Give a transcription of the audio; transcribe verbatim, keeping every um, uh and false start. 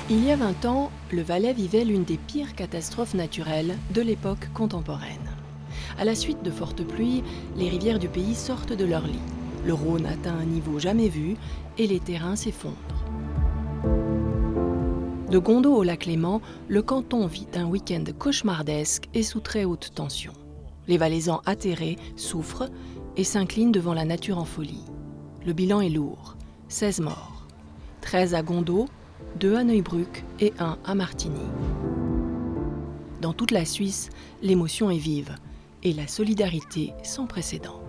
Il y a vingt ans, le Valais vivait l'une des pires catastrophes naturelles de l'époque contemporaine. À la suite de fortes pluies, les rivières du pays sortent de leur lit. Le Rhône atteint un niveau jamais vu et les terrains s'effondrent. De Gondeau au lac Léman, le canton vit un week-end cauchemardesque et sous très haute tension. Les Valaisans atterrés souffrent et s'inclinent devant la nature en folie. Le bilan est lourd, seize morts, treize à Gondeau, deux à Neubrück et un à Martigny. Dans toute la Suisse, l'émotion est vive et la solidarité sans précédent.